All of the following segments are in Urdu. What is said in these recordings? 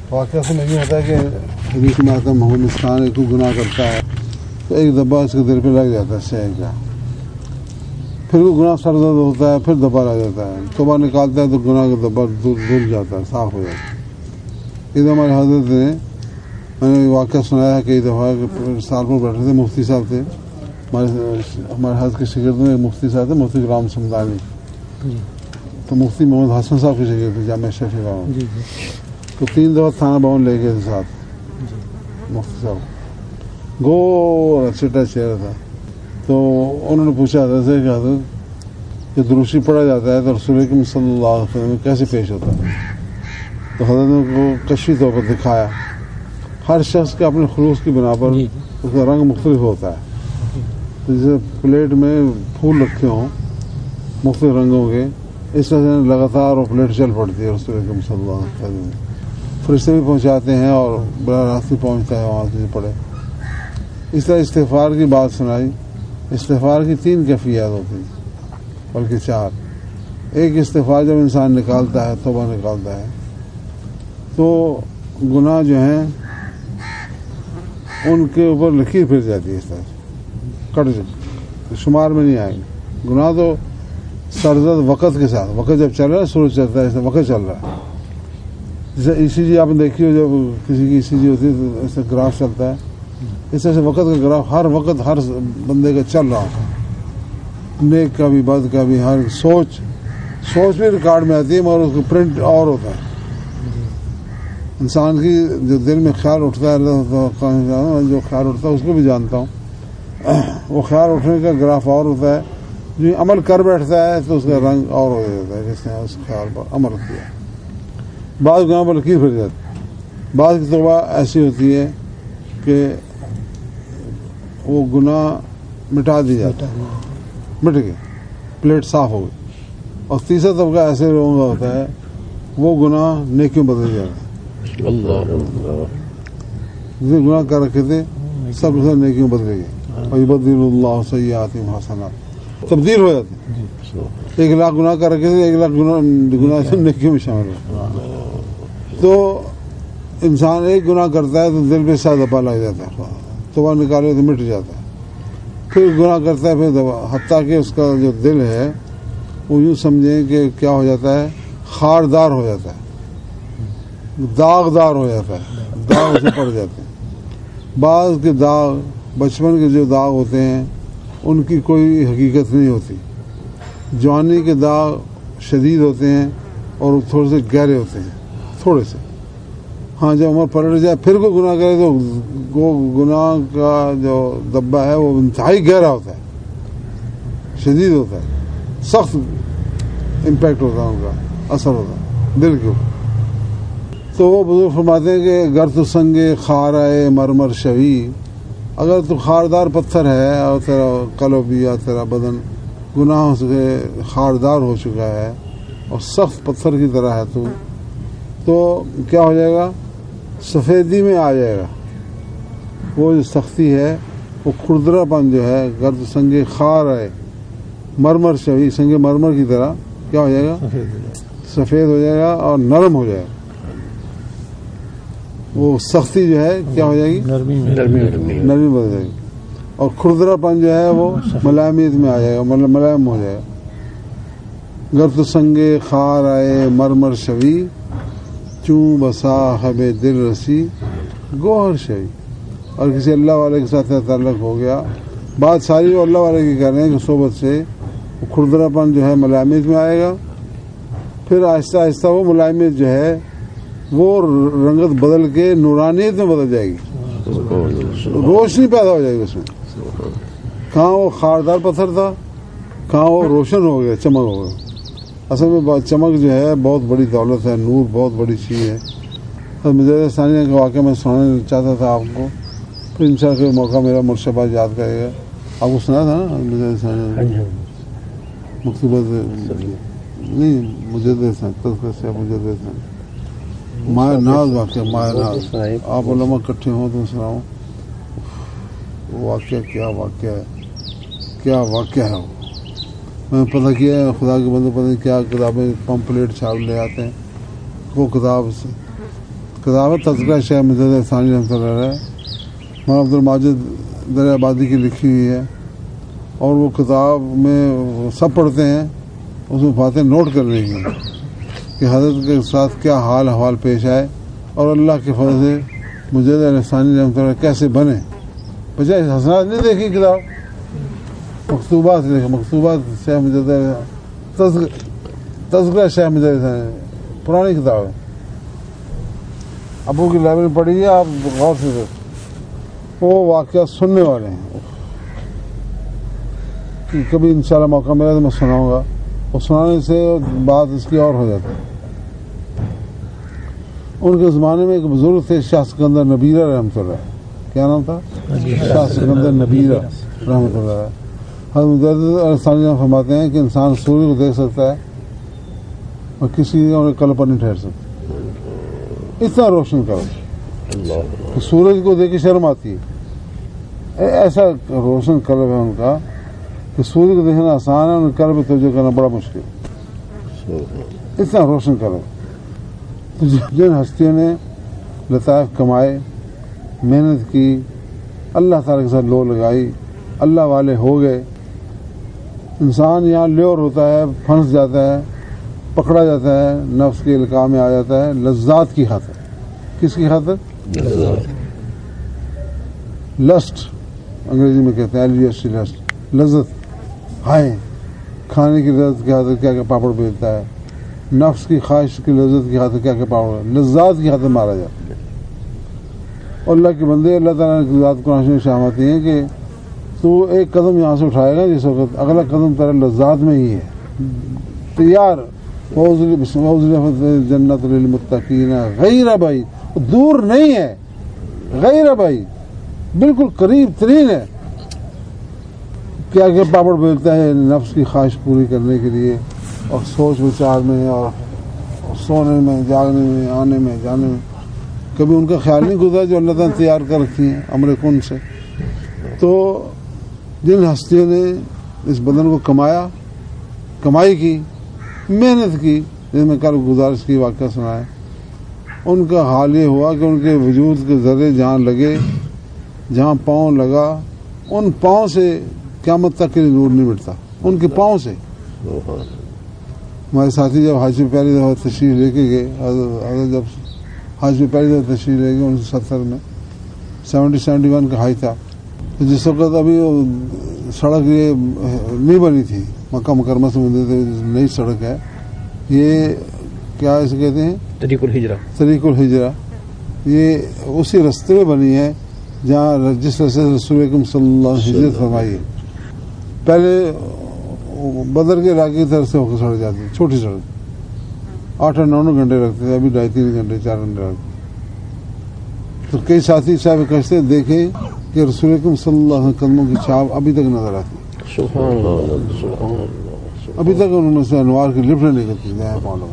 واقعہ سے نہیں ہوتا ہے کہ حدیث میں آتا ہے محمد مسکان کو گناہ کرتا ہے تو ایک دبا اس کے دل پہ لگ جاتا ہے شے کا، پھر وہ گناہ سرزد ہوتا ہے، پھر دبا لگ جاتا ہے، توبہ نکالتا ہے تو گناہ کا دبا دھل جاتا ہے، صاف ہو جاتا ہے۔ ادھر ہمارے حضرت نے، میں نے واقعہ سنایا ہے کئی دفعہ کہ سال پر بیٹھے تھے، مفتی صاحب تھے ہمارے حضرت کے شاگرد میں، مفتی صاحب تھے مفتی غلام سمدانی، تو مفتی محمد حسن صاحب کے شاگرد تھے جامعہ شفیع بھون، تو 3 دفعہ تھانہ بھون لے گئے تھے ساتھ مفتی صاحب، گورا چٹا چہرہ تھا۔ تو انہوں نے پوچھا حضرت سے کہ حضرت جب دروشی پڑھا جاتا ہے تو رسول اکرم صلی اللہ علیہ وسلم میں کیسے پیش ہوتا ہے؟ تو حضرت نے کو کشفی طور پر دکھایا، ہر شخص کے اپنے خلوص کی بنا پر اس کا رنگ مختلف ہوتا ہے، جیسے پلیٹ میں پھول رکھے ہوں مختلف رنگوں کے، اس طرح سے لگاتار وہ پلیٹ چل پڑتی ہے رسول اکرم صلی اللہ علیہ وسلم، فرشتے بھی پہنچاتے ہیں اور براہ راست بھی پہنچتا ہے وہاں سے پڑھے۔ اس طرح استغفار کی بات سنائی۔ استغفار کی 3 کیفیات ہوتی ہیں بلکہ 4۔ ایک استغفار جب انسان نکالتا ہے، توبہ نکالتا ہے، تو گناہ جو ہیں ان کے اوپر لکیر پھر جاتی ہے، اس طرح سے کٹ شمار میں نہیں آئیں گے گناہ، تو سرزد وقت کے ساتھ، وقت جب چل رہا ہے، سورج چلتا ہے، اس طرح وقت چل رہا ہے، جیسے ای سی جی آپ نے دیکھی ہو، جب کسی کی ای سی جی ہوتی ہے تو ایسے گراف چلتا ہے، اس طرح سے وقت کا گراف ہر وقت ہر بندے کا چل رہا ہے، نیک کا بھی بد کا بھی، ہر سوچ بھی ریکارڈ میں آتی ہے، مگر اس کا پرنٹ اور ہوتا ہے۔ انسان کی جو دل میں خیال اٹھتا ہے، اللہ جو خیال اٹھتا ہے اس کو بھی جانتا ہوں، وہ خیال اٹھنے کا گراف اور ہوتا ہے، جو عمل کر بیٹھتا ہے تو اس کا رنگ اور ہو جاتا ہے، جس نے اس خیال پر عمل کیا۔ بعض گناہ پر لکیر پھر جاتی، بعض کی توبہ ایسی ہوتی ہے کہ وہ گناہ مٹا دی جاتا ہے، مٹ گئے، پلیٹ صاف ہو گئی۔ اور تیسرا طبقہ ایسے لوگوں کا ہوتا ہے، وہ گناہ نیکیوں بدل جاتا ہے، جتنے گناہ کر رکھے تھے سب نیکیوں بدل گئے، اور یبدل اللہ سیئاتہم حسنات، تبدیل ہو جاتے ہیں۔ 1 لاکھ گناہ کر رکھے تھے، 1 لاکھ گناہ نیکیوں میں شامل ہو۔ تو انسان ایک گناہ کرتا ہے تو دل پہ سا دبا لگ جاتا ہے، توبہ نکالے تو مٹ جاتا ہے، پھر گناہ کرتا ہے، پھر دبا، حتیٰ کہ اس کا جو دل ہے وہ یوں سمجھیں کہ کیا ہو جاتا ہے، خاردار ہو جاتا ہے، داغدار ہو جاتا ہے، داغ سے پڑ جاتے ہیں۔ بعض کے داغ بچپن کے جو داغ ہوتے ہیں ان کی کوئی حقیقت نہیں ہوتی، جوانی کے داغ شدید ہوتے ہیں اور تھوڑے سے گہرے ہوتے ہیں، تھوڑے سے۔ ہاں جب عمر پلٹ جائے پھر کوئی گناہ کرے تو وہ گناہ کا جو دبا ہے وہ انتہائی گہرا ہوتا ہے، شدید ہوتا ہے، سخت امپیکٹ ہوتا ہے، ان کا اثر ہوتا ہے دل کے اوپر۔ تو وہ بزرگ فرماتے ہیں کہ گر تو سنگے خارائے مرمر شوی، اگر تو خاردار پتھر ہے اور تیرا قلب یا تیرا بدن گناہوں سے خاردار ہو چکا ہے اور سخت پتھر کی طرح ہے تو کیا ہو جائے گا، سفیدی میں آ جائے گا، وہ جو سختی ہے، وہ کھردرا پن جو ہے، گر تو سنگے خارائے مرمر شوی، سنگے مرمر کی طرح کیا ہو جائے گا، سفید ہو جائے گا اور نرم ہو جائے گا، وہ سختی جو ہے کیا ہو جائے گی، نرمی بدل جائے گی، اور کھردرا پن جو ہے وہ ملائمیت میں آ جائے گا، ملائم ہو جائے گا۔ گر تو سنگے خار آئے مرمر شوی، چوں بسا حب دل رسی گوہر شوی۔ اور کسی اللہ والے کے ساتھ تعلق ہو گیا، بات ساری وہ اللہ والے کی کر رہے ہیں کہ صحبت سے وہ کھردرا پن جو ہے ملائمیت میں آئے گا، پھر آہستہ آہستہ وہ ملائمیت جو ہے وہ رنگت بدل کے نورانیت میں بدل جائے گی، روشنی پیدا ہو جائے گی اس میں۔ کہاں وہ خاردار پتھر تھا، کہاں وہ روشن ہو گیا، چمک ہو گیا۔ اصل میں چمک جو ہے بہت بڑی دولت ہے، نور بہت بڑی چیز ہے۔ مجاہد ثانیہ کا واقعہ میں سنانا چاہتا تھا آپ کو، پھر انشاءاللہ کوئی موقع میرا مرشد یاد کرے گا۔ آپ کو سنا تھا نا مجاہد ثانیہ مقصوبت نہیں، مجاہد ثانیہ مایا ناز واقعہ، مایا ناز، آپ علماء اکٹھے ہوں تو سناؤں واقعہ، کیا واقعہ ہے، کیا واقعہ ہے۔ وہ میں نے پتہ کیا ہے، خدا کے بندے پتہ نہیں کیا کتابیں پمپلیٹ چھاپ لے آتے ہیں، وہ کتاب سے کتاب ہے تذکرہ شیخ مجدد ثانی رحمۃ اللہ علیہ، مولانا عبد الماجد دریا آبادی کی لکھی ہوئی ہے، اور وہ کتاب میں سب پڑھتے ہیں، اس میں باتیں نوٹ کرنے کی کہ حضرت کے ساتھ کیا حال احوال پیش آئے اور اللہ کے فضل سے مجدد ثانی رحمۃ اللہ کیسے بنے. بجائے حسنات نہیں دیکھی کتاب، مکتوبات لکھے، مکتوبات شیخ مجدد تذکرہ شیخ مجدد ثانی، پرانی کتاب ہے، ابو کی لائبریری پڑھی ہے، آپ غور سے دیکھیں. وہ واقعات سننے والے ہیں، کبھی انشاءاللہ موقع ملا تو میں سناؤں گا. اور سنانے سے بات اس کی اور ہو جاتی ہے. ان کے زمانے میں ایک بزرگ تھے شاہ سکندر نبیرہ رحمۃ اللہ. کیا نام تھا؟ شاہ سکندر نبیرہ رحمۃ اللہ. حضرت مجدد ثانی فرماتے ہیں کہ انسان سورج کو دیکھ سکتا ہے اور کسی اور قلب پر نہیں ٹھہر سکتا. اتنا روشن کرو، سورج کو دیکھ کے شرم آتی ہے. ایسا روشن قلب ہے ان کا کہ سورج کو دیکھنا آسان ہے، ان قلب پہ توجہ کرنا بڑا مشکل ہے. اتنا روشن قلب. جن ہستیوں نے لطائف کمائے، محنت کی، اللہ تعالیٰ کے ساتھ لو لگائی، اللہ والے ہو گئے. انسان یہاں لیور ہوتا ہے، پھنس جاتا ہے، پکڑا جاتا ہے، نفس کے القاع میں آ جاتا ہے لذات کی خاطر. کس کی خاطر؟ لسٹ انگریزی میں کہتے ہیں LUST، لسٹ، لذت. ہائے کھانے کی لذت کی خاطر کیا کیا پاپڑ بیچتا ہے، نفس کی خواہش کی لذت کی خاطر کیا کیا پاپڑ، لذات کی خاطر مارا جاتا ہے. اور اللہ کے بندے، اللہ تعالیٰ نے ذات قرآن میں شاماتی ہیں کہ تو ایک قدم یہاں سے اٹھائے گا جس وقت اگلا قدم تیرا لذات میں ہی ہے. تیار جنت للمتقین غیر بعید، دور نہیں ہے، غیر بعید، بالکل قریب ترین ہے. کیا کیا پاپڑ بیچتا ہے نفس کی خواہش پوری کرنے کے لیے، اور سوچ وچار میں اور سونے میں، جاگنے میں، آنے میں، جانے میں. کبھی ان کا خیال نہیں گزرا جو اللہ تعالیٰ نے تیار کر رکھی ہیں امر کن سے. تو جن ہستیوں نے اس بدن کو کمایا، کمائی کی، محنت کی، جس میں کل گزارش کی واقعہ سنایا، ان کا حال یہ ہوا کہ ان کے وجود کے ذرے جہاں لگے، جہاں پاؤں لگا، ان پاؤں سے قیامت تک کے لیے نور نہیں مٹتا، ان کے پاؤں سے. ہمارے ساتھی جب حج میں پہلی دفعہ تشریف لے کے گئے، حضرت جب حج میں پہلی دفعہ تشریف لے گئے 1970 میں، 71 کا حج تھا. جس وقت ابھی سڑک یہ نہیں بنی تھی، مکہ مکرمہ سے نئی سڑک ہے، یہ کیا اسے کہتے ہیں، طریق الحجرہ. یہ اسی رستے میں بنی ہے جہاں جس رستے سے رسول اکرم صلی اللہ علیہ وسلم ہجرت فرمائی ہے. پہلے بدر کے علاقے کی طرف سے ہو کے سڑک جاتی ہے، چھوٹی سڑک، 8-9 گھنٹے لگتے تھے، ابھی 2.5-3 گھنٹے 4 گھنٹے لگتے. تو کئی ساتھی صاحب کشتے دیکھیں کہ رسول اکرم صلی اللہ علیہ وسلم قدموں کی چھاپ ابھی تک نظر آتی ہے. ابھی تک انہوں نے سے انوار کی لفٹ نہیں نکلتی نیا پاؤں.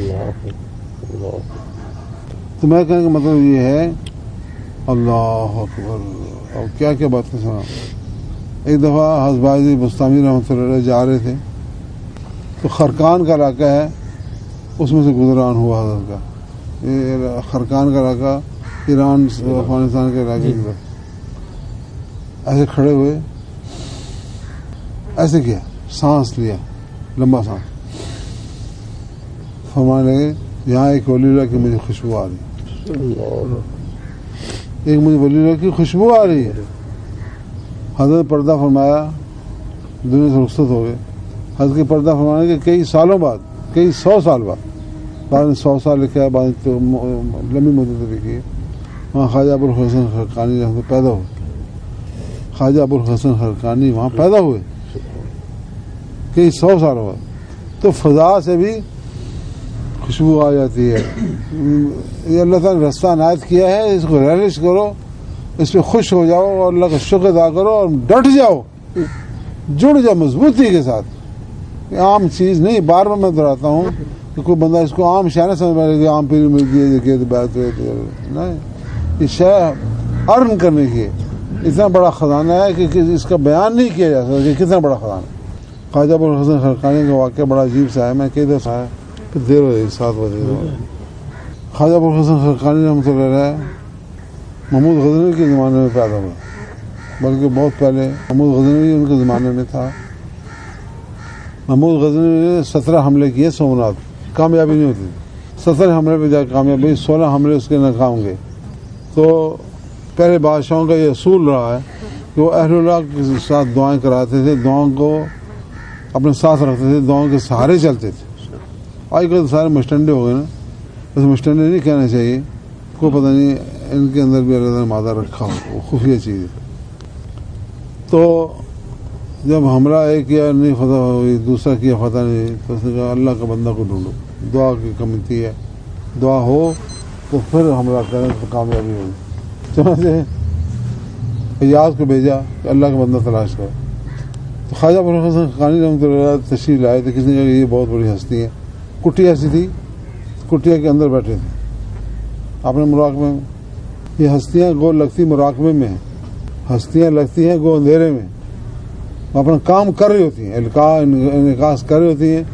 تو میں کہنے کا مطلب یہ ہے، اللہ اکبر. اور کیا کیا باتیں سنا. ایک دفعہ حضرت باجی بستامی رحمۃ اللہ علیہ جا رہے تھے، تو خرقان کا علاقہ ہے، اس میں سے گزران ہوا حضرت کا. یہ خرقان کا علاقہ ایران افغانستان کے علاقے کی طرف. ایسے کھڑے ہوئے، ایسے کیا، سانس لیا، لمبا سانس. فرمانے لگے یہاں ایک ولی اللہ کی مجھے خوشبو آ رہی ہے، ایک مجھے ولی اللہ کی خوشبو آ رہی ہے. حضرت پردہ فرمایا، دنیا سے رخصت ہو گئے. حضرت کے پردہ فرمانے کے کئی سالوں بعد، کئی 100 سال بعد، بعد میں 100 سال لکھا ہے، بعد میں تو لمبی مدت لکھی ہے. وہاں خواجہ ابوالحسن خرقانی پیدا ہوئے. خواجہ ابوالحسن خرقانی وہاں پیدا ہوئے کئی 100 سالوں بعد. تو فضا سے بھی خوشبو آ جاتی ہے. یہ اللہ تعالیٰ نے رستہ عنایت کیا ہے، اس کو ریلش کرو، اس پہ خوش ہو جاؤ اور اللہ کا شکر ادا کرو اور ڈٹ جاؤ، جڑ جاؤ مضبوطی کے ساتھ. عام چیز نہیں، بار بار میں دہراتا ہوں کہ کوئی بندہ اس کو عام شے نہ سمجھ پائے کہ عام پیری ملتی ہے بات نہیں. یہ شے ارن کرنے کی اتنا بڑا خزانہ ہے کہ اس کا بیان نہیں کیا جا سکتا کہ کتنا بڑا خزانہ ہے. خواجہ ابوالحسن خرقانی کا واقعہ بڑا عجیب سا ہے. میں کئی دفعہ آیا، پھر دیر ہو گئی، 7 بجے. خواجہ ابوالحسن خرقانی رحمۃ اللہ علیہ محمود غزنوی کے زمانے میں پیدا ہوئے، بلکہ بہت پہلے محمود غزنوی ان کے زمانے میں تھا۔ محمود غزنوی نے 17 حملے کیے سومناتھ، کامیابی نہیں ہوتی تھی، 17 حملے پہ جا کامیابی، 16 حملے اس کے ناکام گئے۔ تو پہلے بادشاہوں کا یہ اصول رہا ہے کہ وہ اہل اللہ کے ساتھ دعائیں کراتے تھے، دعاؤں کو اپنے ساتھ رکھتے تھے، دعاؤں کے سہارے چلتے تھے۔ آج کل سارے مشٹنڈے ہو گئے نا، بس مشٹنڈے نہیں کہنا چاہیے، کو پتہ نہیں ان کے اندر بھی اللہ نے مادہ رکھا ہو، وہ خفیہ چیز ہے۔ تو جب حملہ ایک کیا نہیں فتح ہوئی، دوسرا کیا فتح نہیں، تو اس نے کہا اللہ کا بندہ کو ڈھونڈو، دعا کی کمیٹی ہے، دعا ہو تو پھر حملہ کریں تو کامیابی ہوگی۔ چنانچہ حجاز کو بھیجا کہ اللہ کا بندہ تلاش کرو۔ تو خواجہ ابوالحسن خرقانی رحمۃ اللہ علیہ تشریف لائے تو کسی نے کہا کہ یہ بہت بڑی ہستی ہے، کٹیا ایسی تھی، کٹیا کے اندر بیٹھے تھے اپنے مراقبے میں۔ یہ ہستیاں گو لگتی مراقبے میں ہیں، ہستیاں لگتی ہیں گو اندھیرے میں، اپنا کام کر رہی ہوتی ہیں، انعکاس کر رہی ہوتی ہیں،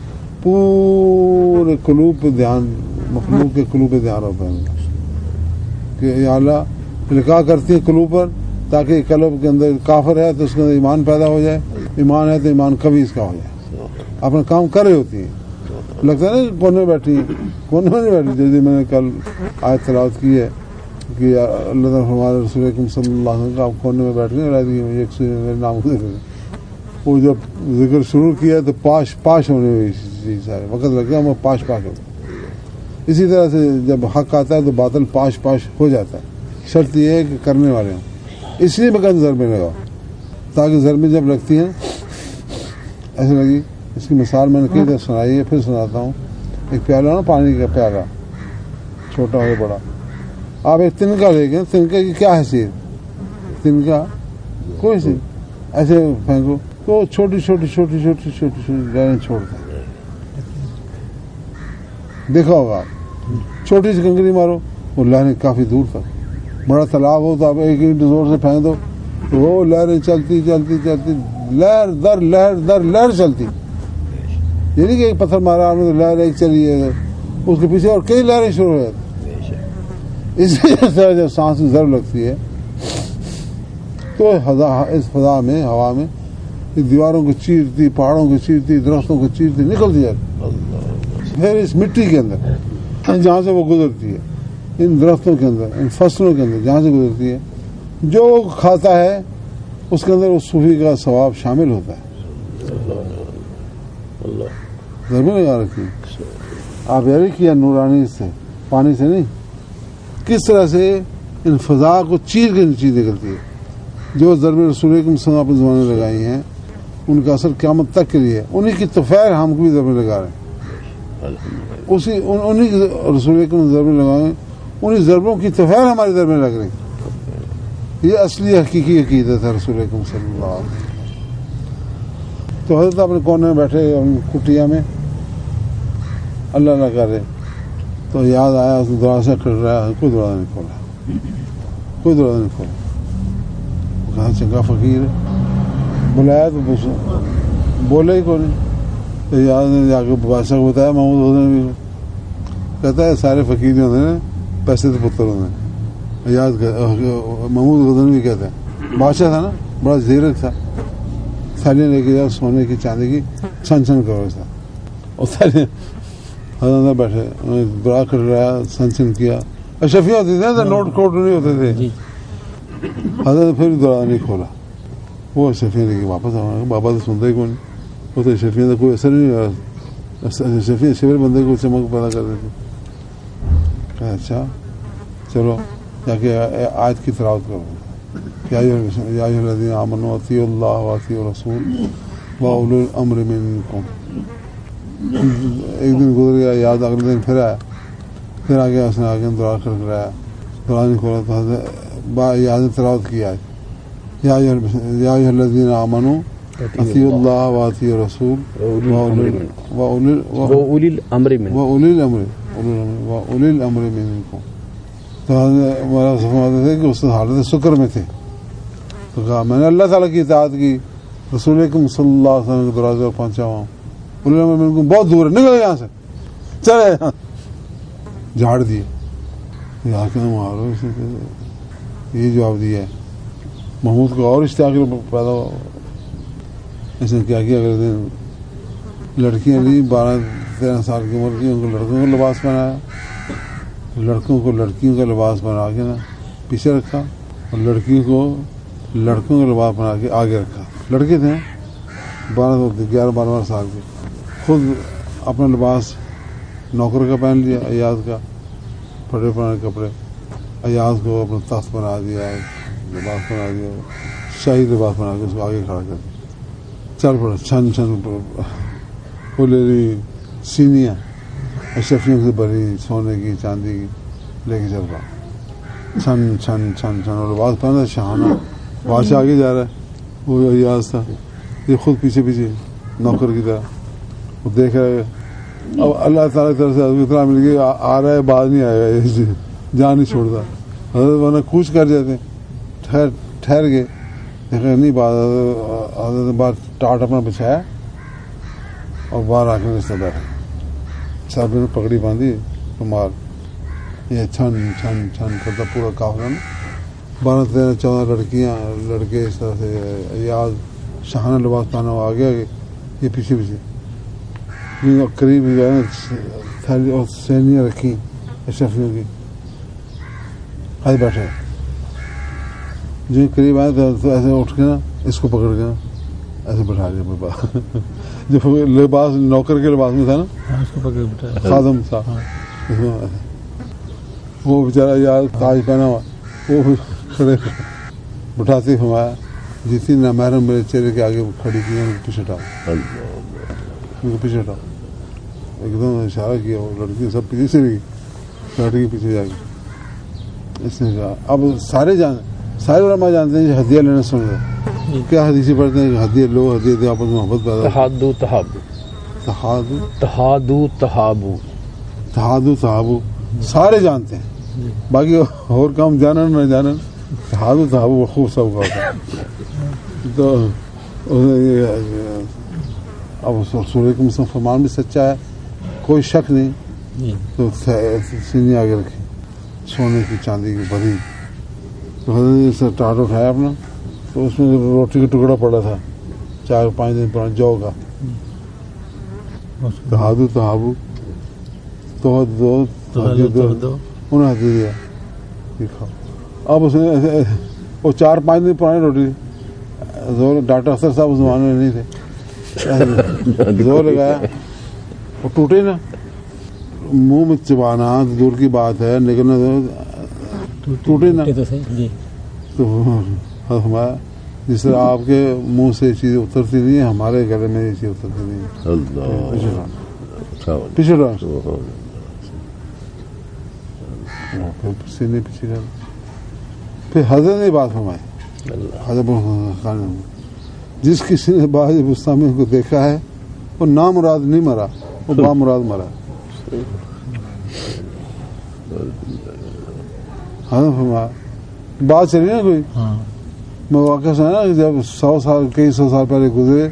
پورے قلوب پہ دھیان، مخلوق کے قلوب پہ دھیان ہوتا ہے کہ یا اللہ لکھا کرتی ہے قلوب پر، تاکہ قلب کے اندر کافر ہے تو اس کے اندر ایمان پیدا ہو جائے، ایمان ہے تو ایمان کبھی اس کا ہو جائے، اپنا کام کر رہی ہوتی ہیں۔ لگتا ہے نا کونے میں بیٹھی ہیں، کونے میں نہیں بیٹھی، جیسے میں نے کل آیت تلاوت کی ہے کہ اللہ تعالیٰ ہمارے رسول اکرم صلی اللہ علیہ وسلم کا آپ کونے میں بیٹھنے رہتی ایک میرے نام کو ذکر، وہ جب ذکر شروع کیا تو پاش ہونے ہوئی، سارے وقت لگ گیا، وہ پاش ہو گیا۔ اسی طرح سے جب حق آتا ہے تو باطل پاش ہو جاتا ہے، شرط یہ ہے کہ کرنے والے ہوں، اس لیے میں ضربیں لگاؤ تاکہ ضربیں جب لگتی ہیں ایسے لگی۔ اس کی مثال میں نے کئی دفعہ سنائی ہے، پھر سناتا ہوں۔ ایک پیالہ نا، پانی کا پیالہ، چھوٹا ہو بڑا، آپ ایک تنکا لے گئے، تنکے کی کیا حیثیت، تنکا کوئی سی ایسے پھینکو تو چھوٹی چھوٹی چھوٹی چھوٹی چھوٹی چھوٹی لہریں چھوڑتا ہے، دیکھا ہوگا آپ، چھوٹی سی کنکری مارو وہ لہریں کافی دور تک، بڑا تالاب ہو تو آپ ایک اینٹ زور سے پھینک دو تو وہ لہریں چلتی چلتی چلتی، لہر در لہر در لہر چلتی، یہ نہیں کہ ایک پتھر مارا آپ نے تو لہر ایک چلی ہے، اس کے پیچھے اور کئی لہریں شروع ہو جاتی۔ اسی طرح جب سانس میں ضرب لگتی ہے تو اس فضا میں، ہوا میں دیواروں کو چیرتی، پہاڑوں کو چیرتی، درختوں کو چیرتی نکلتی جاتی، پھر اس مٹی کے اندر جہاں سے وہ گزرتی ہے، ان درختوں کے اندر، ان فصلوں کے اندر جہاں سے گزرتی ہے، جو کھاتا ہے اس کے اندر اس صوفی کا ثواب شامل ہوتا ہے۔ ضرور لگا رکھی آپ یاری کیا نورانی سے، پانی سے نہیں، کس طرح سے ان فضا کو چیر کے نیچے نکلتی ہے۔ جو ضرب رسول اکرم صلی اللہ علیہ وسلم اپنے زمانے میں لگائی ہیں ان کا اثر قیامت تک کے لیے، انہیں کی توفیر ہم کو بھی ضربیں لگا رہے ہیں، انہیں کی رسول اکرم ضربیں لگائیں، انہیں ضربوں کی توفیر ہماری ضربیں لگ رہی۔ یہ اصلی حقیقی عقیدت ہے رسول اکرم صلی اللہ علیہ وسلم۔ تو حضرت اپنے کونے میں بیٹھے کٹیا میں اللہ اللہ کر رہے، تو یاد آیا اس دروازہ کھڑ رہا ہے، کوئی دروازہ نہیں کھولا، کوئی دروازہ نہیں کھولا، کہاں چنگا فقیر ہے، بلایا تو بولے ہی کوئی نہیں۔ تو یاد نے جا کے بادشاہ کو بتایا، محمود غزنوی کو، کہتا ہے سارے فقیر ہوتے ہیں پیسے تو پتر ہوتے ہیں۔ یاد محمود غزنوی کہتا ہے، بادشاہ تھا نا، بڑا زیرک تھا، تھیلیاں لے کے جاؤ سونے کی چاندی کی، چھن چھن کرو ایسا، اور تھیلیاں حضرت بیٹھے برا کر رہا، چھن چھن کیا، اشرفیاں ہوتی تھیں، نوٹ کوٹ نہیں ہوتے تھے۔ حضرت پھر دروازہ نہیں کھولا، وہ اشرفیاں لے کے واپس آنا، بابا تو سنتا ہی کون، وہ تو اشرفیاں کا کوئی اثر نہیں ہوا، اشرفیاں شیر بندے کو چمک پیدا کر دیتے۔ کہ اچھا چلو جا کے آیت کی تلاوت کرو، یا ایھا الذین آمنوا اطیعوا اللہ واطیعوا الرسول واولی الامر منکم۔ ایک دن گزر گیا، یاد اگلے دن پھر آیا، پھر آ گیا، اس نے آگے دعا کر کرایا، دعا نہیں کھولا تو یاد تلاوت کیا ہے، یا ایھا الذین آمنوا اطیعوا اللہ واطیعوا الرسول واولی الامر منکم۔ تو ہمارا فرماتے تھے کہ اس حالت شکر میں تھے، تو کہا میں نے اللہ تعالیٰ کی اطاعت کی، رسول اکرم صلی اللہ علیہ وسلم کے دروازے پر پہنچا ہوا ہوں، بولے میں بالکل بہت دور ہے، نکل یہاں سے، چلے یہاں، جھاڑ دیے، یہاں کے مارو یہ جواب دیا ہے. محمود کو اور اشتیاق پیدا ہو. اس نے کیا کیا اگلے دن لڑکیاں لی 12-13 سال کی عمر کی, ان کو لڑکوں کا لباس پہنایا, لڑکوں کو لڑکیوں کا لباس بنا کے نا پیچھے رکھا, اور لڑکیوں کو لڑکوں کا لباس بنا کے آگے رکھا. لڑکے تھے 11-12 سال کے, خود اپنا لباس نوکر کا پہن لیا, ایاز کا پھٹے پرانے کپڑے, ایاز کو اپنا تخت بنا دیا, لباس بنا دیا, شاہی لباس بنا کے اس کو آگے کھڑا کر دیا. چل پڑا چھن چھن وہ لے لی سینیاں اشرفیوں سے بھری سونے کی چاندی کی لے کے چل پڑا. چھن چھن چھن چھن اور لباس پہنا شہانہ. بادشاہ آگے جا رہا ہے, وہ ایاز تھا, یہ خود پیچھے پیچھے نوکر کی طرح. وہ دیکھ رہا ہے, اب اللہ تعالیٰ کی طرف سے اطلاع مل گئی آ رہا ہے, بعد نہیں آئے گا, جان نہیں چھوڑتا. حضرت ورنہ کوچ کر جاتے, ٹھہر گئے, دیکھا نہیں بات. حضرت نے بات ٹاٹ اپنا بچھایا اور باہر آ کے رشتہ بیٹھے, سب نے پگڑی باندھی مار, یہ چھن چھن چھن کرتا پورا کافلا میں 12-13-14 لڑکیاں لڑکے اس طرح سے ایاز شاہانہ لباس پہنا ہوا آگے آگے, یہ پیچھے پیچھے. قریب تھیلی اور سینیاں رکھی اشرفیوں کی, آج بیٹھے. جو قریب آئے تو ایسے اٹھ کے نا اس کو پکڑ کے نا ایسے بٹھا دیا. جو لباس نوکر کے لباس میں تھا نا, خادم تھا, وہ بیچارہ یار تاج پہنا ہوا, وہ کھڑے بٹھاتے فرمایا جتنی نامحرم میرے چہرے کے آگے کھڑی کی ان کو پیچھے ہٹاؤ, ان کو پیچھے ہٹاؤ. ایک دم اشارہ کیا, وہ لڑکی سب پیچھے سے بھی لڑکی پیچھے جا گئی. اس نے کہا اب سارے علماء جانتے ہیں ہدیہ لینا سن رہے, کیا حدیثیں پڑھتے ہیں کہ ہدیہ لو, ہدیہ دے, آپس میں محبت پیدا, تحابو سارے جانتے ہیں, باقی اور کام جانا نہ جانا, تحابو خوب سب کا ہوتا ہے. تو اب رسول کے مسلم فرمان بھی سچا ہے, کوئی شک نہیں. تو سینی آگے رکھی سونے کی چاندی کی بھری. تو حضرت سے ٹاٹ اٹھایا اپنا, تو اس میں روٹی کا ٹکڑا پڑا تھا 4-5 دن پرانا جو کا. تحابو تو دو انہیں ہدیہ دیا, یہ کھاؤ. اب اس نے وہ 4-5 دن پرانی روٹی, ڈاکٹر اختر صاحب اس زمانے میں نہیں تھے, زور لگایا وہ ٹوٹے نا. منہ میں چبانا دور کی بات ہے, نکلنا ٹوٹے نا. تو ہمارا جس طرح آپ کے منہ سے یہ چیز اترتی نہیں ہے, ہمارے گلے میں یہ چیز اترتی نہیں ہے. پیچھے سینے پیچھے کر. پھر حضرت نے بات فرمائی, حضرت جس کسی نے باز بستانی کو دیکھا ہے وہ نامراد نہیں مرا, وہ بامراد مرا. حضرت فرمایا بات چلی نا کوئی, میں واقعہ سنا کہ جب 100 سال پہلے گزرے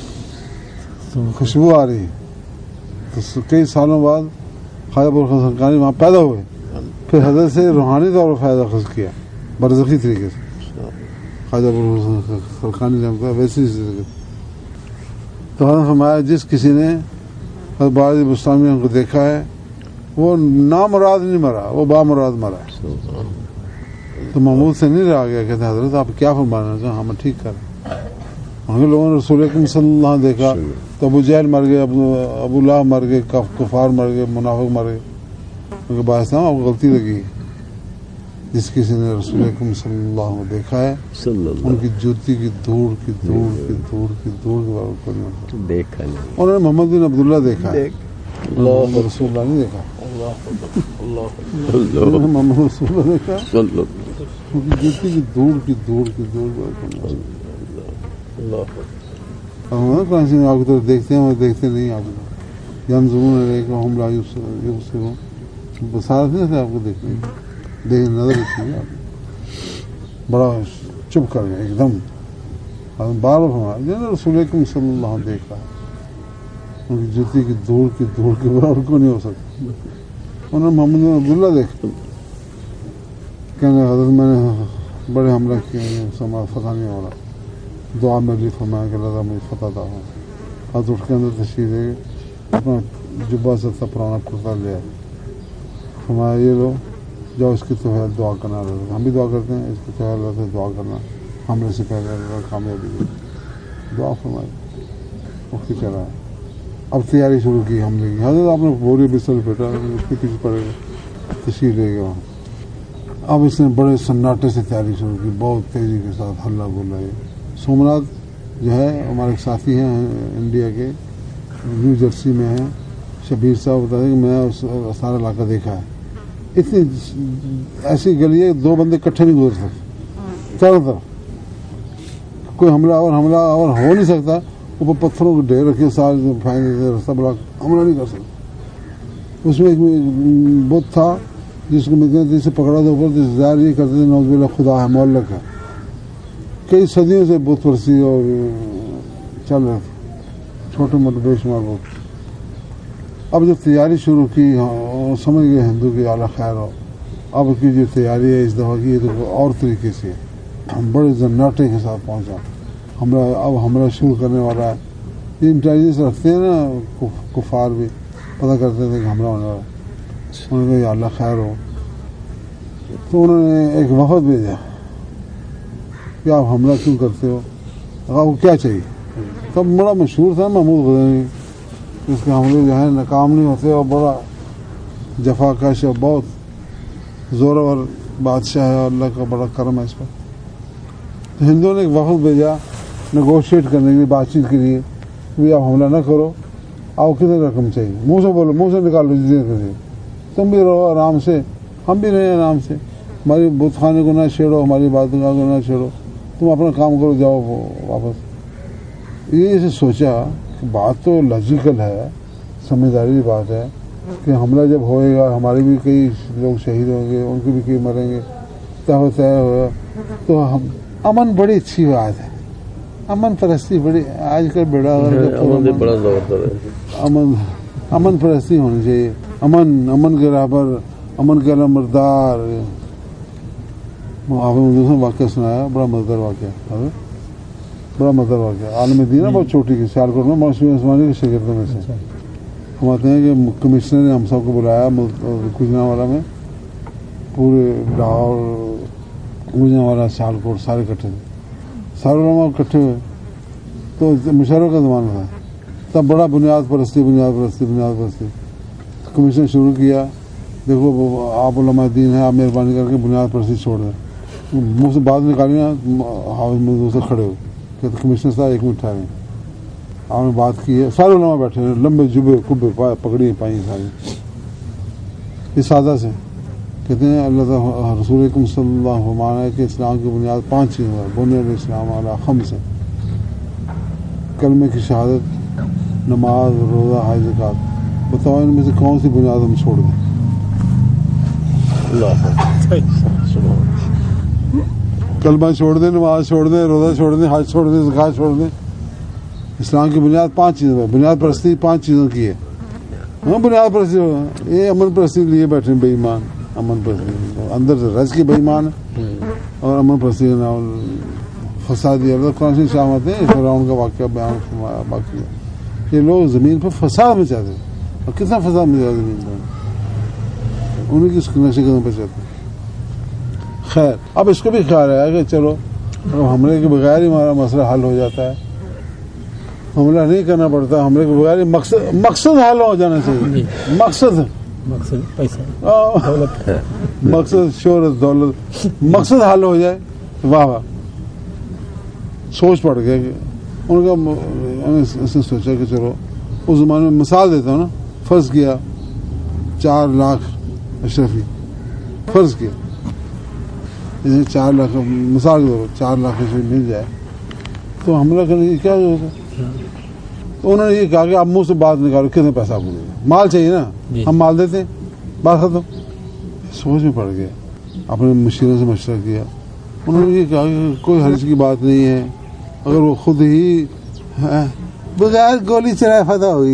خوشبو آ رہی, تو کئی سالوں بعد خواجہ ابوالحسن خلقانی وہاں پیدا ہوئے. پھر حضرت سے روحانی طور پر فائدہ خرچ کیا برزخی طریقے سے, خواجہ ابوالحسن خلقانی رحمۃ اللہ ویسی طریقے. تو حضرت فرمایا جس کسی نے باز بستانی کو دیکھا ہے وہ نامراد نہیں مرا, وہ بامراد مرا. تو محمود سے نہیں رہا گیا, کہتے حضرت آپ کیا فرمانا, کہا ہم ٹھیک کر رہے ہیں. ہم لوگوں نے رسول اکرم صلی اللہ علیہ وسلم دیکھا تو ابو جہل مر گئے, ابو لہب مر گئے, کفار مر گئے, منافق مر گئے. کیونکہ باعث صاحب آپ کو غلطی لگی. جس کسی نے رسول اکرم صلی اللہ علیہ وسلم دیکھا ہے ان کی جوتی کی دھوڑ کی دھوڑ کی دھوڑ کی دھوڑ کے برابر کوئی نہیں دیکھا. انہوں نے محمد بن عبداللہ دیکھا ہے, رسول اللہ نہیں دیکھا. محمد رسول اللہ دیکھا, ان کی جوتی کی دھوڑ کی دھوڑ کی دھوڑ آپ کی طرف دیکھتے ہیں, دیکھتے نہیں آپ کی طرف. ینظرون الیک وہم لا یبصرون, بصارت نہیں تھے آپ کو دیکھنے کی, نظر اچھی ہے آپ, بڑا چپ کر گئے ایک دم. بار بار فرمایا جنہوں نے رسول اکرم صلی اللہ علیہ وسلم دیکھا ان کی جوتی کی دھوڑ کے برابر کو نہیں ہو سکتا. انہوں نے محمد بن عبداللہ دیکھا, کہنے حضرت میں نے بڑے حملہ کیے سما فتح نہیں ہو رہا, دعا میں بھی فرمایا کہ اللہ مجھے فتح عطا ہو. حضرت اٹھ کے اندر تشریف لے گئے, اپنا جبہ سے تھا پرانا کرتا لیا, فرمایا یہ لو جاؤ اس کی تو ہے دعا کرنا. ہم بھی دعا کرتے ہیں, اس کی تو ہے اللہ سے دعا کرنا حملے سے پہلے اللہ کامیابی دی. دعا فرمائی, وقت چلا ہے. اب تیاری شروع کی حملے کی. حضرت آپ نے بوری بستر بیٹھا اس کے پیچھے پڑے گا, تشریف لے گیا. اب اس نے بڑے سناٹے سے تیاری شروع کی, بہت تیزی کے ساتھ ہلہ بول رہے. سومناتھ جو ہے ہمارے ایک ساتھی ہیں انڈیا کے, نیو جرسی میں ہیں, شبیر صاحب بتا دیں کہ میں سارا علاقہ دیکھا ہے. اتنی ایسی گلی ہے 2 بندے اکٹھے نہیں گزر سکتے, چاروں طرف کوئی حملہ اور ہو نہیں سکتا. اوپر پتھروں کے ڈھیر رکھے سارے راستہ بڑا, حملہ نہیں کر سکتا. اس میں ایک بت تھا جس کو میں سے پکڑا تھا اوپر, ظاہر یہ کرتے تھے نوز باللہ خدا ہے معلق ہے. کئی صدیوں سے بت پرستی اور چل رہے تھے, چھوٹے موٹے بے شمار بت. اب جب تیاری شروع کی سمجھ گئے ہندو کی اعلیٰ خیر ہو. اب کی جو تیاری ہے اس دفعہ کی, یہ تو اور طریقے سے ہم بڑے زناٹے کے ساتھ پہنچا حملہ. اب حملہ شروع کرنے والا ہے. یہ انٹیلیجنس رکھتے ہیں نا کفار بھی, پتہ کرتے تھے کہ حملہ ہونے والا ہے. انہوں نے کہا یا اللہ خیر ہو. تو انہوں نے ایک وفد بھیجا کہ آپ حملہ کیوں کرتے ہو, آپ کو کیا چاہیے. تب بڑا مشہور تھا محمود غزنوی, اس کے حملے جو ہے ناکام نہیں ہوتے اور بڑا جفا کش اور بہت زورور بادشاہ ہے, اللہ کا بڑا کرم ہے اس پر. تو ہندوؤں نے ایک وفد بھیجا نیگوشیٹ کرنے کے لیے, بات چیت کے لیے, کہ آپ حملہ نہ کرو, آپ کتنے رقم چاہیے, منہ سے بولو, منہ سے نکالو جتنے کریے, تم بھی رہو آرام سے, ہم بھی رہیں آرام سے, ہماری بت خانے کو نہ چھیڑو, ہماری باتوں کو نہ چھیڑو, تم اپنا کام کرو, جاؤ واپس. یہ سوچا کہ بات تو لاجیکل ہے, سمجھداری کی بات ہے کہ حملہ جب ہوئے گا ہمارے بھی کئی لوگ شہید ہوں گے, ان کے بھی کئی مریں گے, طے ہوگا. تو ہم امن بڑی اچھی بات ہے, امن پرستی بڑی آج کل بڑا امن پرستی ہونی چاہیے. امن کے راہ پر, امن کے علمبردار. آپ نے دوسرا واقعہ سنایا, بڑا مزدار واقعہ, بڑا مزدار واقعہ. عالم دین ہے بہت چھوٹی کی, سیالکوٹ میں موسمی عثمانی کے شاگردوں میں سے. ہم آتے ہیں کہ کمشنر نے ہم سب کو بلایا گجرانوالہ میں, پورے لاہور گجرانوالہ سیالکوٹ سارے اکٹھے تھے, سارے علماء اکٹھے ہوئے. تو مشرف کا زمانہ تھا, تب بڑا بنیاد پرستی. کمیشن شروع کیا, دیکھو آپ علماء دین ہیں, آپ مہربانی کر کے بنیاد پرستی چھوڑ دیں. منہ سے بات نکالی نا, حافظ مزدور سے کھڑے ہو کہ کمشنر صاحب 1 منٹ ٹھہریں. آپ نے بات کی ہے, سارے علماء بیٹھے ہیں, لمبے جبے کبے پگڑی پائی ساری. یہ سادہ سے کہتے ہیں اللہ تعالیٰ رسول اکرم صلی اللہ علیہ وسلم فرمایا کہ اسلام کی بنیاد 5 چیزیں ہیں. بنیاد اسلام علی 5 ہیں, کلمے کی شہادت, نماز, روزہ, حج, زکات. بتاؤ ان میں سے کون سی بنیاد ہم چھوڑ دیں. کلمہ چھوڑ دیں, نماز چھوڑ دیں, روزہ چھوڑ دیں, حج چھوڑ دیں, زکات چھوڑ دیں. اسلام کی بنیاد 5 چیزوں پر, بنیاد پرستی 5 چیزوں کی ہے. ہاں بنیاد پرستی, یہ امن پرستی لیے بیٹھے بے ایمان. امن پرستی اندر سے رج کے بے ایمان ہے, اور امن پرستی فسادی. قرآن سے شامت ہے فرعون کا واقعہ بیان فرمایا. باقی یہ لوگ زمین پر فساد میں چاہتے ہیں, اور کتنا فساد میں چاہتے زمین پر, انہیں کی نقشے قدم پہ چاہتے ہیں. خیر, اب اس کو بھی خیال ہے کہ چلو حملے کے بغیر ہی ہمارا مسئلہ حل ہو جاتا ہے, حملہ نہیں کرنا پڑتا, حملے کے بغیر مقصد حل ہو جانا چاہیے. مقصد پیسہ, مقصد شہرت, دولت, مقصد حل ہو جائے. واہ واہ, سوچ پڑ گیا کہ ان کا اس نے سوچا کہ چلو اس زمانے میں مثال دیتا ہوں نا, فرض کیا 4 لاکھ اشرفی, فرض کیا 4 لاکھ, مثال دو 4 لاکھ اشرفی مل جائے تو حملہ کرنے کی کیا ضرورت ہے. تو انہوں نے یہ کہا کہ آپ منہ سے بات نکالو, کتنے پیسہ آپ کو دے, مال چاہیے نا, ہم مال دیتے ہیں, بات ختم. سوچ میں پڑ گیا, اپنے مشیروں سے مشورہ کیا. انہوں نے یہ کہا کہ کوئی حرج کی بات نہیں ہے, اگر وہ خود ہی بغیر گولی چلائے فتح ہوئی.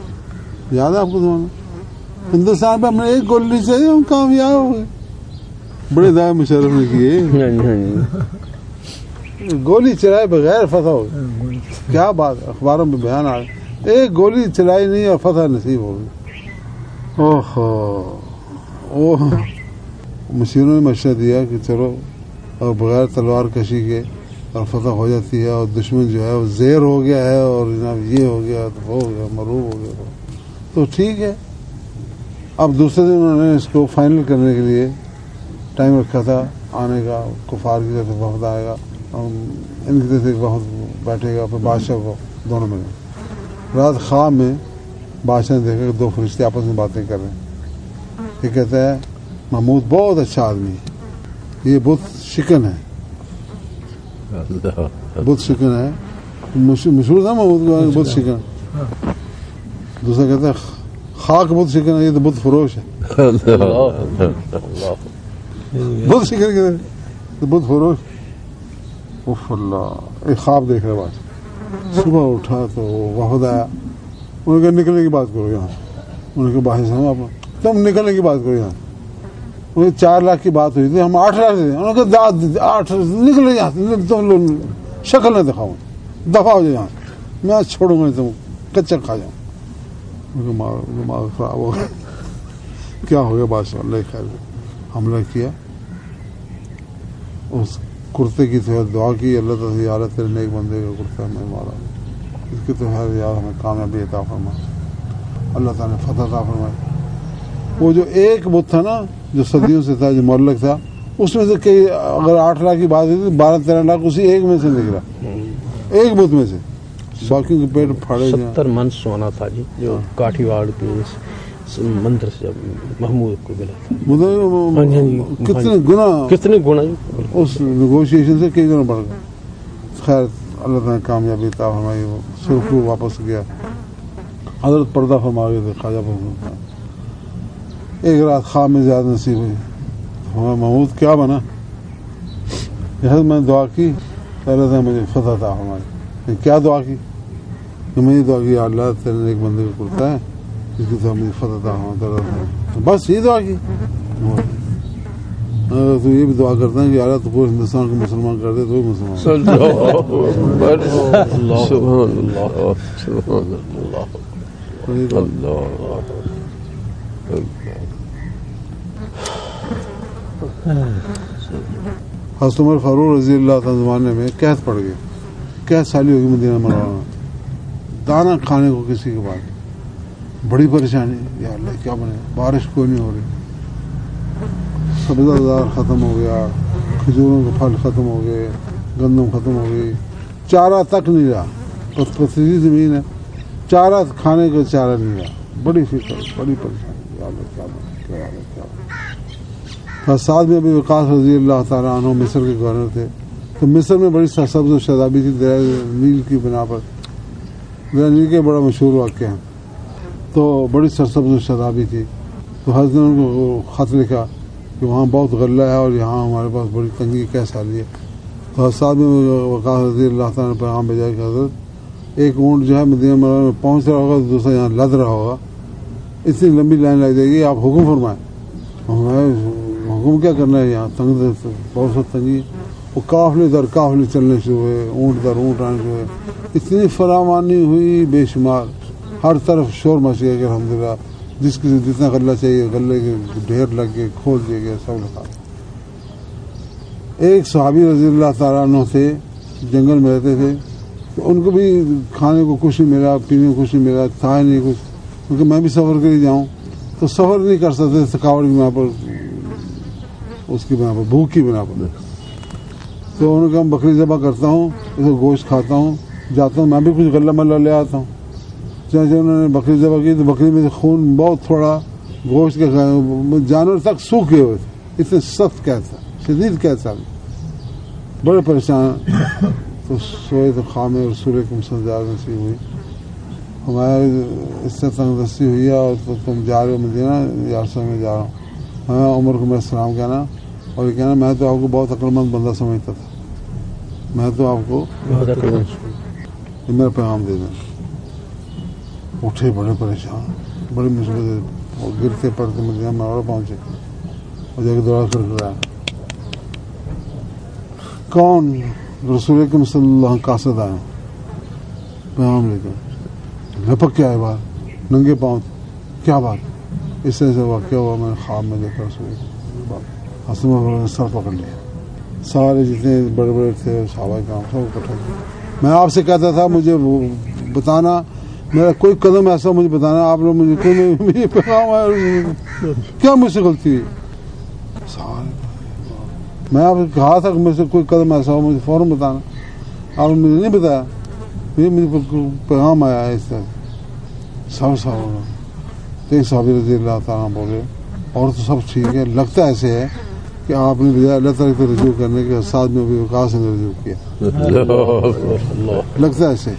یاد ہے آپ کو زمانہ, ہندوستان پہ ہم نے 1 گولی چلائی, ہم کامیاب ہو گئے. بڑے دعوے مشرف نے کیے. گولی چلائے بغیر فتح ہو گئی. کیا بات, اخباروں میں بیان آ گیا, ایک گولی چلائی نہیں اور فتح نصیب ہو گئی. اوہ مشیروں نے مشورہ دیا کہ چلو اور بغیر تلوار کشی کے اور فتح ہو جاتی ہے, اور دشمن جو ہے وہ زیر ہو گیا ہے اور جناب یہ ہو گیا تو ہو گیا مروب ہو گیا, تو ٹھیک ہے. اب دوسرے دن انہوں نے اس کو فائنل کرنے کے لیے ٹائم رکھا تھا آنے کا. کفار کی طرف سے وفد آئے گا, ان کی طرف سے وفد بیٹھے گا, پھر بادشاہ کو دونوں میں. رات خواب میں بادشاہ نے دیکھا کہ دو فرشتے آپس میں باتیں کر رہے ہیں. یہ کہتا ہے محمود بہت اچھا آدمی ہے, یہ بت شکن ہے, بت شکن ہے, مشہور تھا محمود کو بت شکن. دوسرا کہتا ہے خاک بت شکن ہے, یہ تو بت فروش ہے. بت شکن کے بت فروش. اف اللہ, ایک خواب دیکھ رہے بات. صبح اٹھا تو وفد آیا, انہوں نے کہا نکلنے کی بات کرو یہاں. انہوں نے کہا بادشاہ صاحب تم نکلنے کی بات کرو یہاں. 4 لاکھ کی بات ہوئی تھی, ہم 8 لاکھ دے. انہوں نے کہا 8 نکلے یہاں سے, تم لوگ شکل نہ دکھاؤ, دفاع ہو جائے یہاں, میں چھوڑوں گا تم کچا کھا جاؤں. دماغ خراب ہو گیا. کیا ہو گیا بادشاہ, اللہ خیر. حملہ کیا, اس کرتے کی تو دعا کی, اللہ تعالیٰ یار تیرے نیک بندے کا کرتا ہے میں مارا, اس کی تو ہے یار ہمیں کامیابی عطا فرما. اللہ تعالیٰ نے فتح عطا فرمائی. وہ جو ایک بت تھا نا جو صدیوں سے تھا, جو معلق تھا, اس میں سے کئی, اگر 8 لاکھ کی بات ہوئی تو 12-13 لاکھ اسی ایک میں سے نکلا, ایک بت میں سے. باقی کے پیٹ پھاڑے. 70 من سونا تھا جی, جو کاٹھیواڑ کے مندر سے جب محمود کو ملا تھا. کتنے گنا اس نیگوشیشن سے کئی گنا بڑھ گیا. خیر اللہ تعالیٰ نے کامیابی عطا فرمائی. وہ سرخرو واپس گیا. حضرت پردہ فرما گئے تھے خواجہ پر. ایک رات خواب میں زیادہ نصیب ہوئی. محمود کیا بنا, یہ میں دعا کی تو اللہ تعالیٰ مجھے فتح عطا فرمائی. کیا دعا کی, کہ میں یہ دعا کی اللہ تیرے ایک بندے کو کرتا ہے اس کی تو مجھے فتح عطا فرمائی. بس یہ دعا کی. تو یہ بھی دعا کرتا ہے کہ اللہ تو پورے ہندوستان کو مسلمان کر دے تو مسلمان. حضرت عمر فاروق رضی اللہ تعالیٰ زمانے میں قحط پڑ گئی. قحط سالی ہوگی مدینہ منورہ, دانا کھانے کو کسی کے بعد, بڑی پریشانی. یا اللہ کیا بنے, بارش کوئی نہیں ہو رہی, سبزہ زار ختم ہو گیا, کھجوروں کے پھل ختم ہو گئے, گندم ختم ہو گئی, چارہ تک نہیں رہا. پتھری زمین ہے, چارہ کھانے کا چارہ نہیں رہا. بڑی فکر, بڑی پریشانی. یا اللہ کیا بنے, کیا اللہ کیا بنے. سعد میں ابی وقاص رضی اللہ تعالیٰ عنہ مصر کے گورنر تھے. تو مصر میں بڑی سرسبز و شادابی تھی دریا نیل کی بنا پر. دریا نیل کے بڑا مشہور واقعہ ہے. تو بڑی سرسبز و شادابی تھی. تو حضرت نے ان کو خط لکھا کہ وہاں بہت غلہ ہے اور یہاں ہمارے پاس بڑی تنگی کیسا لی ہے. تو سعد میں وقاص رضی اللہ تعالیٰ نے پیغام بھیجا کہ حضرت ایک اونٹ جو ہے مدینہ منورہ میں پہنچ رہا ہوگا تو دوسرا یہاں لد رہا ہوگا, اتنی لمبی لائن لگ جائے گی, آپ حکم فرمائیں. حکم کیا کرنا ہے, یہاں تنگ بہت سا تنگی. وہ قافلے در قافلے چلنے شروع ہوئے, اونٹ در اونٹ آنے شروع ہوئے. اتنی فراوانی ہوئی بے شمار, ہر طرف شور مچ گیا کہ الحمدللہ جس کی جتنا غلہ چاہیے غلے کے ڈھیر لگ گئے, کھول دیے گئے, سب لکھا. ایک صحابی رضی اللہ تعالیٰ عنہ تھے, جنگل میں رہتے تھے. تو ان کو بھی کھانے کو کچھ نہیں ملا, پینے کو کچھ نہیں ملا, تھا ہی نہیں کچھ, کیونکہ میں بھی سفر کے لیے جاؤں تو سفر نہیں کر سکتے, تھکاوٹ کی بنا پر, اس کی بنا پر, بھوک کی بنا پر. تو انہوں نے کہا بکری ذبح کرتا ہوں, اسے گوشت کھاتا ہوں, جاتا ہوں میں بھی کچھ غلہ ملہ لے آتا ہوں. جیسے انہوں نے بکری ذبح کی تو بکری میں سے خون بہت تھوڑا, گوشت کے جانور تک سوکھ گئے ہوئے تھے, اتنے سخت قحط تھا, شدید قحط تھا, بڑے پریشان. تو سوئے تو خواب میں رسول اکرم صلی اللہ علیہ وسلم نصیب ہوئی, ہمارے اس سے تنگ دستی ہوئی ہے اور تو تم جا رہے ہو مدینہ, یا رسول میں جا رہا ہوں. ہمیں عمر کو میرا سلام کہنا اور یہ کہنا میں تو آپ کو بہت عقل مند بندہ سمجھتا تھا, میں تو آپ کو یہ میرا پیغام دے دیں. اٹھے بڑے پریشان, بڑی مصیبت, گرتے پڑتے مدینہ منورہ پہنچے اور جا کے دورہ کر رہا کون رسول اکرم صلی اللہ علیہ وسلم قاصد آئے پیغام لے کر لپک کے آئے باہر ننگے پاؤں. کیا بات؟ اس طرح سے واقعہ ہوا. میں نے خواب میں دیکھا رسول حسن سر پکڑ لیا. سارے جتنے بڑے بڑے تھے صحابہ کرام سب اکٹھے. میں آپ سے کہتا تھا مجھے بتانا, میرا کوئی قدم ایسا مجھے بتانا, آپ لوگ مجھے کوئی پیغام آیا, کیا مجھ سے غلطی ہے؟ میں آپ سے کہا تھا کہ مجھ سے کوئی قدم ایسا ہو مجھے فوراً بتانا, آپ نے مجھے نہیں بتایا. یہ مجھے پیغام آیا ہے اس طرح. سب صاحب ایک صحابی رضی اللہ تعالیٰ بولے اور تو سب ٹھیک ہے, لگتا ایسے ہے کہ آپ نے بجائے اللہ تعالیٰ کو رجوع کرنے کے ساتھ میں بھی وقاص نے رجوع کیا. لگتا ایسے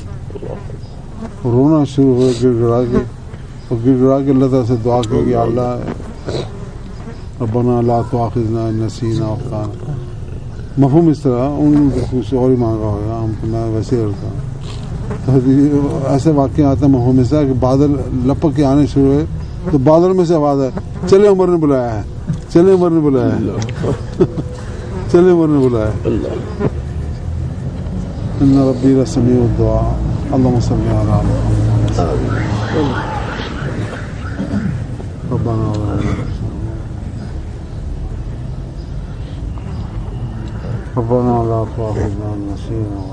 رونا شروع ہو گڑ گڑا کے, اور گڑ گڑا کے اللہ تعالیٰ سے دعا کی کہ اللہ ربنا لا تؤاخذنا ان نسینا واخطانا. مفہوم اس طرح ان کچھ اور ہی مانگا ہوگا, ہم تو میں ویسے کرتا ہوں. ایسے واقعہ آتا ہے مفہوم اس طرح کہ بادل لپک کے آنے شروع ہوئے تو بادل میں سے آواز ہے چلے عمر نے بلایا ہے, چلے عمر نے بلایا ہے, چلے عمر نے بلایا ہے. ان ربی لسمیع الدعاء اللهم صل على محمد ربنا ربنا لا تؤاخذنا إن نسينا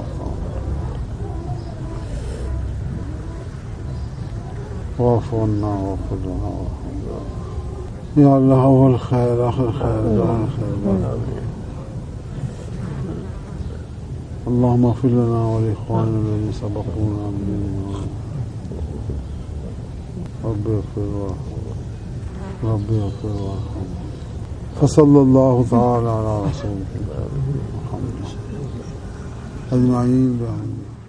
واعف عنا واغفر لنا وارحمنا. يا الله أول خير آخر خير دار خير. اللهم اغفر لنا ولإخواننا الذين سبقونا بالإيمان. ربي اغفر وارحم, ربي اغفر وارحم. فصلى الله تعالى على رسوله محمد أجمعين.